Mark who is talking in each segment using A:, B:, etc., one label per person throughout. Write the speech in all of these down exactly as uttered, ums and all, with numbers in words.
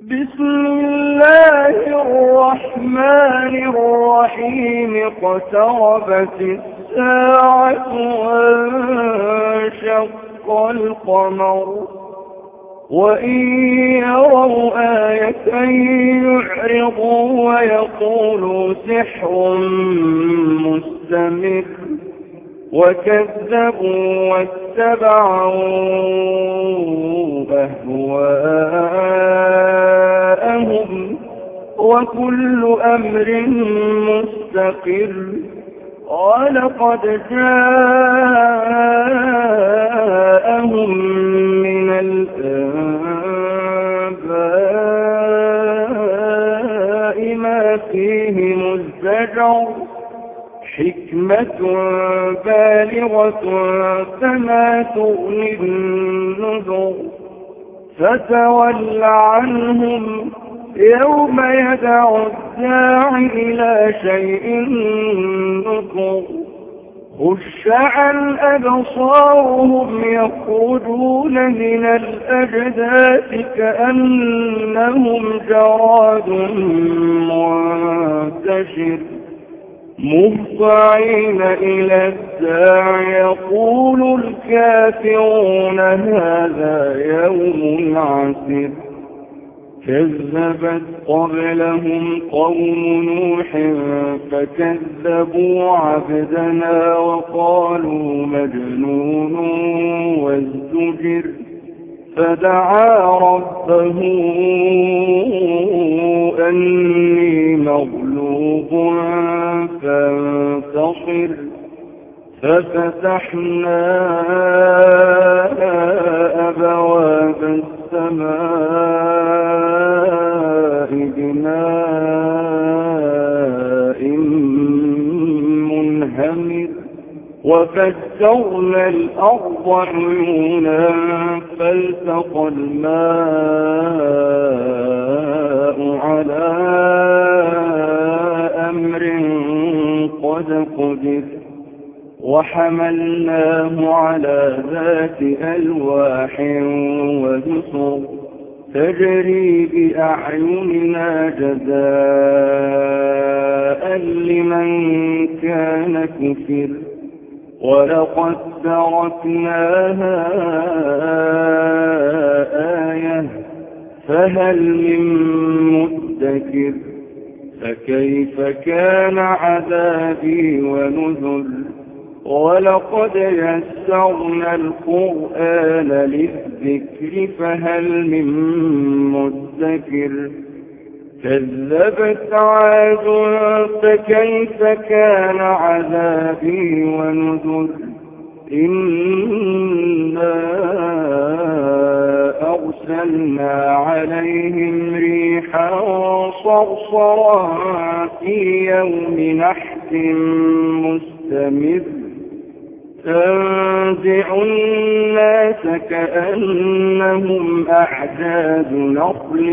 A: بسم الله الرحمن الرحيم اقتربت الساعة وانشق القمر وإن يروا آية يعرضوا ويقولوا سحر مستمر وكذبوا واتبعوا أهواءهم وكل أمر مستقر ولقد جاءهم من الأنباء ما فيه مزدجر حكمة بالغة فما تغني النذر فتول عنهم يوم يدعو الداع إلى شيء نكر خش عن أبصارهم يخرجون من الأجداث كأنهم جراد منتشر مهطعين إلى الداع يقول الكافرون هذا يوم عسر كذبت قبلهم قوم نوح فكذبوا عبدنا وقالوا مجنون وازدجر فدعا ربه أني مغلوب فانتصر ففتحنا أبواب السماء بماء منهمر وفجرنا الأرض عيونا فالتقى الماء على أمر قد قدر وحملناه على ذات ألواح ودسر تجري بأعيننا جزاء لمن كان كفر ولقد تركناها آية فهل من مدكر فكيف كان عذابي ونذر ولقد يسرنا القرآن للذكر فهل من مدكر كذبت عاد فكيف كان عذابي ونذر إنا أرسلنا عليهم ريحا صرصرا في يوم نحس مستمر تنزع الناس كأنهم أعجاز نخل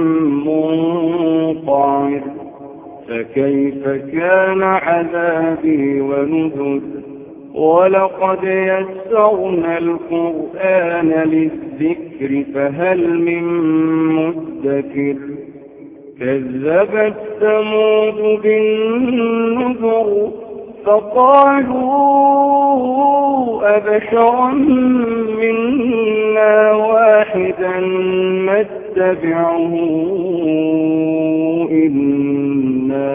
A: منقعر فكيف كان عذابي ونذر ولقد يسرنا القرآن للذكر فهل من مدكر كذبت ثمود بالنذر فقالوا أبشرا منا واحدا نتبعه إنا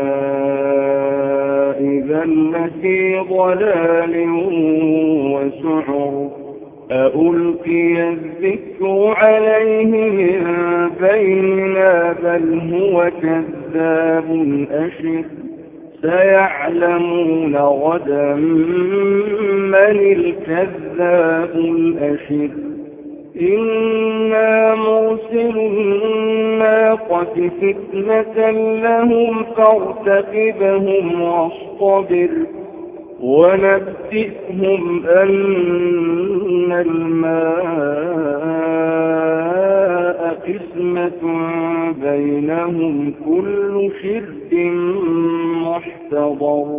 A: إذا لفي ضلال وسعر أألقي الذكر عليه من بيننا بل هو كذاب أشر سيعلمون غدا من الكذاب الأشر إنا مرسل الناقة فتنة لهم فارتقبهم واصطبر ونبئهم أن الماء قسمة بينهم كل شرب محتضر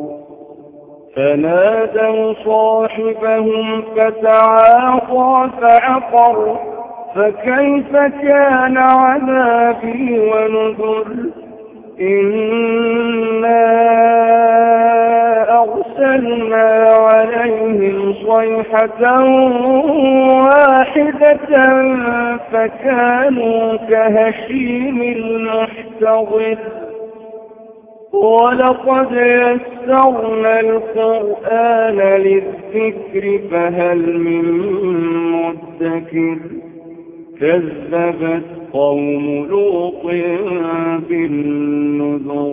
A: فنادوا صاحبهم فتعاطى فعقر فكيف كان عذابي ونذر إنا أرسلنا عليهم صيحة واحدة فكانوا كهشيم المحتضر ولقد يسرنا القرآن للذكر فهل من مدكر كذبت قوم لوط بالنذر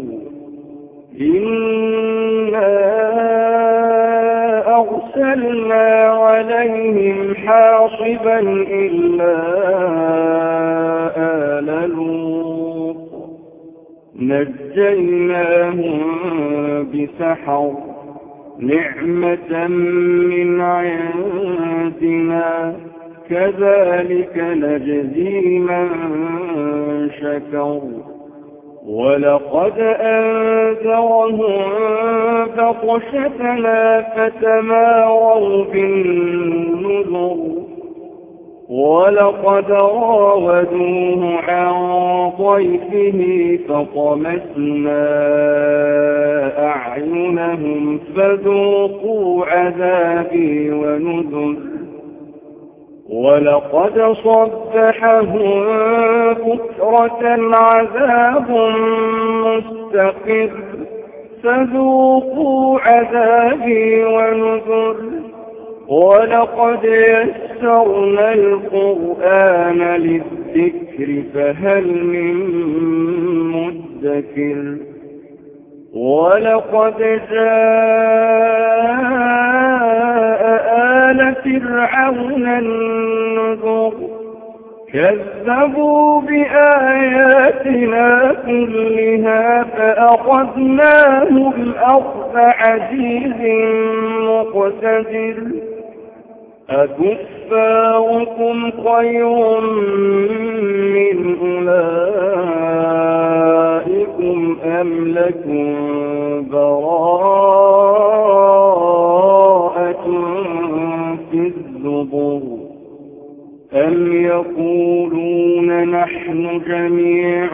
A: إنا أرسلنا عليهم حاصبا إلا آل لوط نجيناهم بسحر نعمة من عندنا كذلك نجزي من شكر ولقد أنذرهم بطشتنا فتماروا بالنذر ولقد راودوه عن ضيفه فطمسنا أعينهم فذوقوا عذابي ونذر ولقد صبحهم بكرة عذاب مستقر فذوقوا عذابي ونذر ولقد يسرنا القرآن للذكر فهل من مدكر ولقد جاء آل فرعون النذر كذبوا بآياتنا كلها فأخذناهم أخذ عزيز مقتدر أكفاركم خير من أولئكم أم لكم براءة في الزبر أم يقولون نحن جميع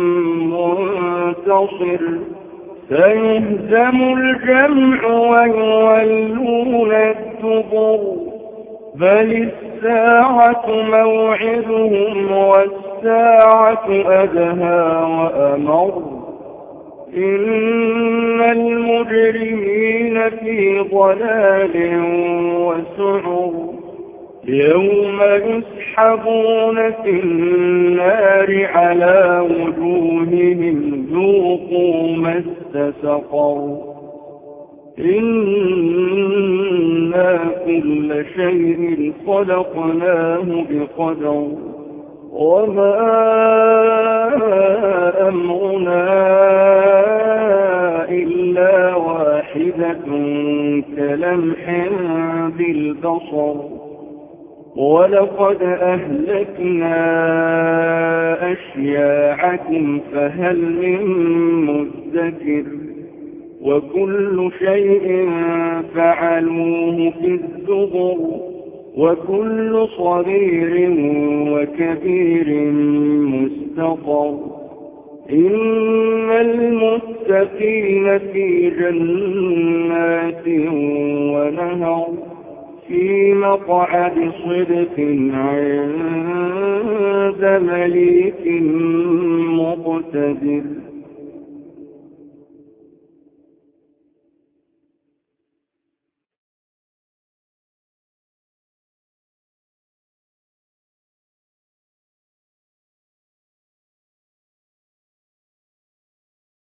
A: منتصر سيهزم الجمع ويولون الدبر بل الساعة موعدهم والساعة أدهى وأمر إن المجرمين في ضلال وسعر يوم يسحبون في النار على وجوههم ذوقوا مس سقر إنا كل شيء خلقناه بقدر وما أمرنا إلا واحدة كلمح بالبصر ولقد أهلكنا أشياعكم فهل من مدكر وكل شيء فعلوه في الزبر وكل صغير وكبير مستطر إن المتقين في جنات ونهر في مقعد صدق عند مليك مقتدر